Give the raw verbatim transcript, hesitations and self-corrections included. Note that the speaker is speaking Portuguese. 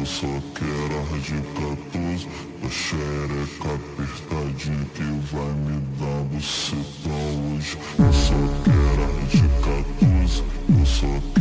eu só quero ar de quatorze. A xereca apertadinha que vai me dar buceta hoje. Eu só quero ar de quatorze, eu só